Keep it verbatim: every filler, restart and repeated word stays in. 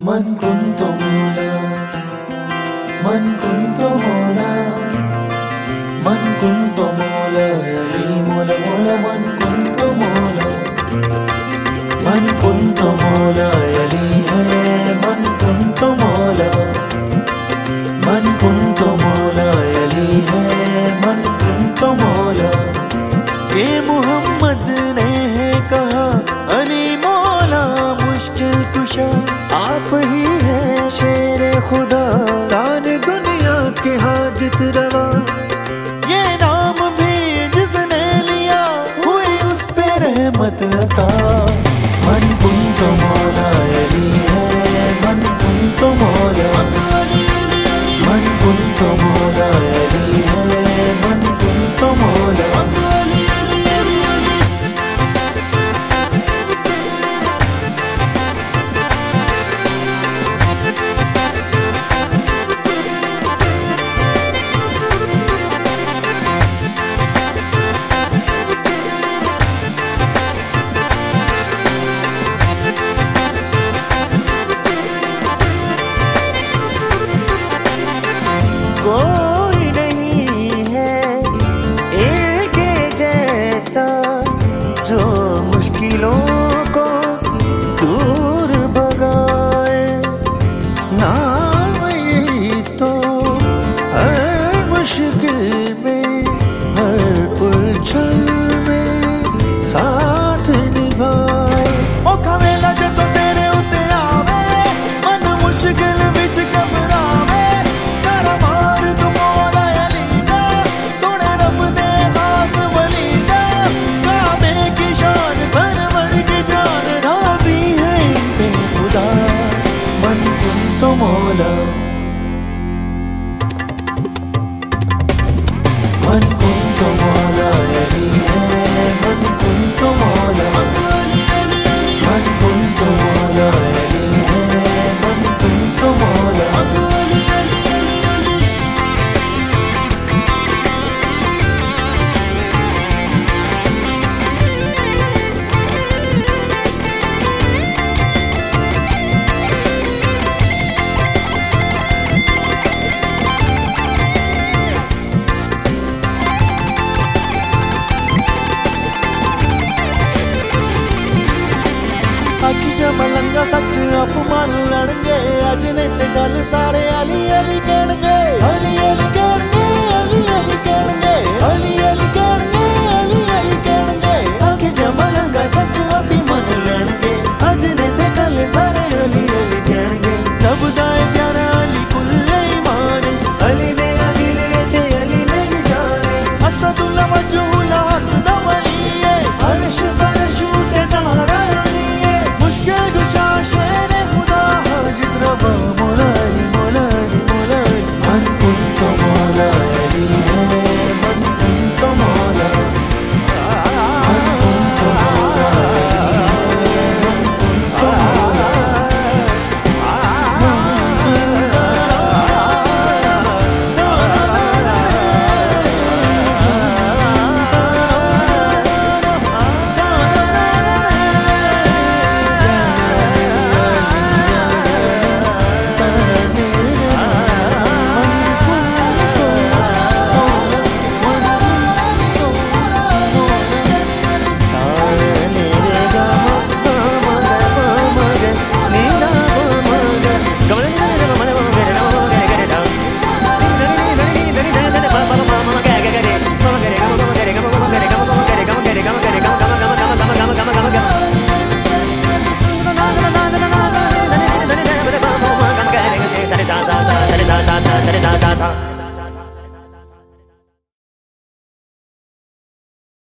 من كنت مولا من كنت مولا من كنت مولا يلي مولا مولا من كنت مولا من كنت مولا يلي है من كنت مولا من كنت مولا يلي है من كنت مولا ये मोहम्मद ने है कहा अली मौला मुश्किल कुशा आप ही है शेरे खुदा सारी दुनिया के हाजित रवा ये नाम भी जिसने लिया हुई उस पे रहमत अता मन कुंत मौला अली है मन कुंत मौला मन कुंत मौला अली है मन कुंत मौला कोई नहीं है एक जैसा जो मुश्किलों को दूर भगाए नाम यही तो हर मुश्किल में हर उलझन में साथ निभाए ओ खवेला जब तेरे उते आवे मन मुश्किल विच घबरावे मौला मन कुंत मौला अली है मन कुंत मौला मन कुंत मौला अली है मन कुंत मौला मलंगा सच अपमान लड़गे अज नहीं ते गल सारे अली अली कहणगे अली अली कहणगे अली अली कहणगे अली अली कहणगे अली अली कहणगे आखी जा मलंगा सच अपमान लड़गे अज नहीं ते गल सारे अली अली कहणगे तब दाए प्यारा अली कुल्ले ईमान अली मेरा दिल ते अली मेरी जान असदुल्ला वजहुल्ला हक वली है अर्श फर्श ते तारा ta ta ta ta ta ta